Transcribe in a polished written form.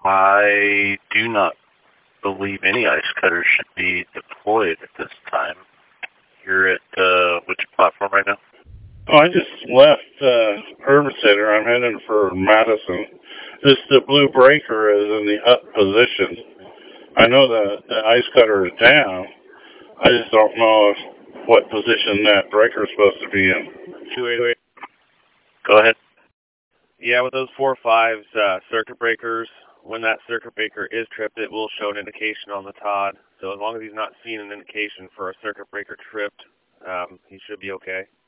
I do not believe any ice cutters should be deployed at this time. You're at which platform right now? Oh, I just left Urban Center. I'm heading for Madison. The blue breaker is in the up position. I know the ice cutter is down. I just don't know what position that breaker is supposed to be in. 288. Go ahead. Yeah, with those 4.5s circuit breakers, when that circuit breaker is tripped, it will show an indication on the Todd. So as long as he's not seeing an indication for a circuit breaker tripped, he should be okay.